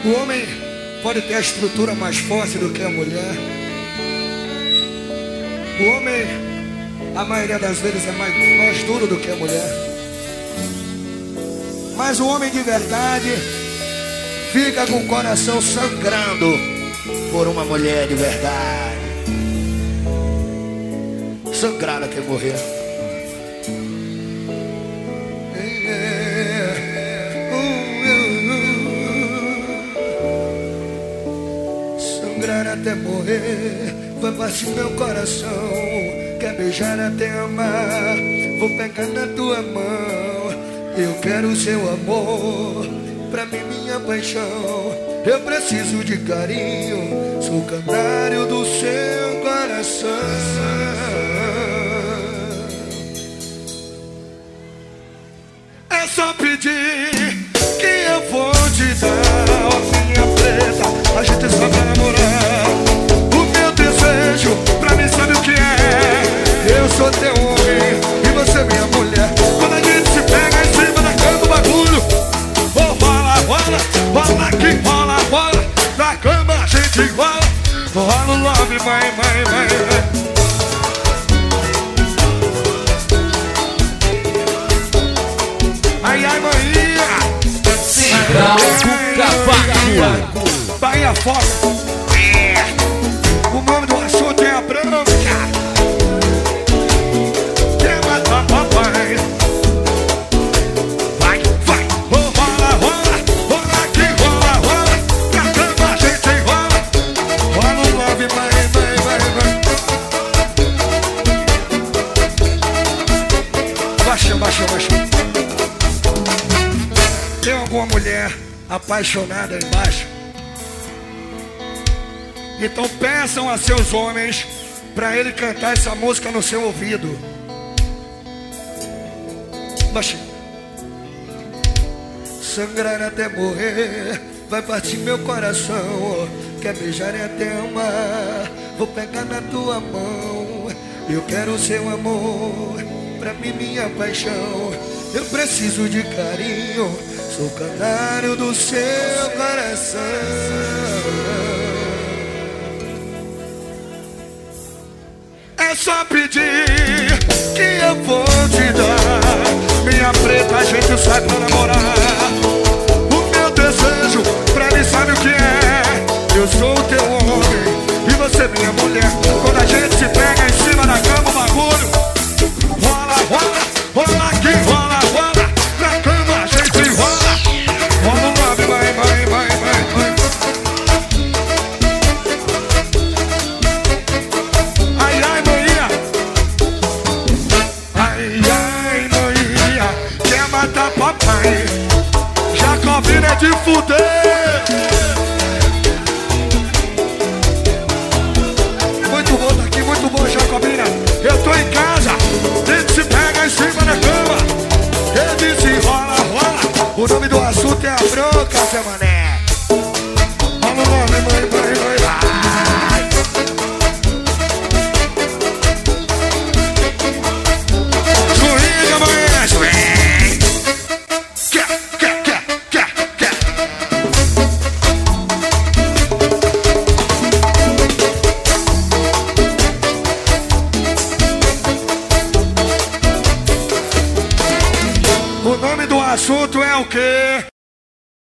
O homem pode ter a estrutura mais forte do que a mulher. O homem, a maioria das vezes, é mais duro do que a mulher. Mas o homem de verdade fica com o coração sangrando por uma mulher de verdade. Sangrar até morrer. Sangrar até morrer, vai partir meu coração. Quer beijar até amar, vou pegar na tua mão. Eu quero o seu amor, pra mim minha paixão. Eu preciso de carinho, sou canário do seu coração. É só pedir que eu vou te dar, ó minha preta, a gente só vai namorar. O meu desejo, pra mim sabe o que é? Eu sou teu homem e você minha mulher. Quando a gente se pega em cima da cama do bagulho, oh, rola, rola, rola que rola, rola. Na cama a gente rola, rola o love, vai, vai, vai, vai. Ai, ai, maninha, Bahia Foco. O nome do assunto é a branca. Quer matar papai? Vai, vai, oh, rola, rola, rola que rola, rola. Na cama a gente rola, rola o love, vai, vai, vai, vai. Baixa, baixa, baixa. Tem alguma mulher apaixonada embaixo? Então peçam a seus homens pra ele cantar essa música no seu ouvido. Baixinho. Sangrar até morrer, vai partir meu coração. Quer beijar e até amar, vou pegar na tua mão. Eu quero o seu amor, pra mim minha paixão. Eu preciso de carinho, sou canário do seu coração. É só pedir que eu vou te dar. Minha preta, a gente sai pra namorar. O meu desejo, pra mim sabe o que é? Eu sou o teu homem e você minha mulher. Quando a gente se pega em cima da cama, o bagulho rola, rola, rola que rola, rola. Na cama a gente rola, rola o love, vai, vai, vai, vai, vai. Ai, ai, maninha. Ai, ai, maninha. Quer matar papai? Jacobina é de fuder. Muito bom daqui, muito bom, Jacobina. Eu tô em casa, a gente se pega em cima da cama. Ele disse rola, rola. O nome do assunto é a bronca, Zé Mané. Rola o nome, mãe, mãe, mãe, vai. Swinga, mãe, swing. Quer. O nome do assunto é o quê?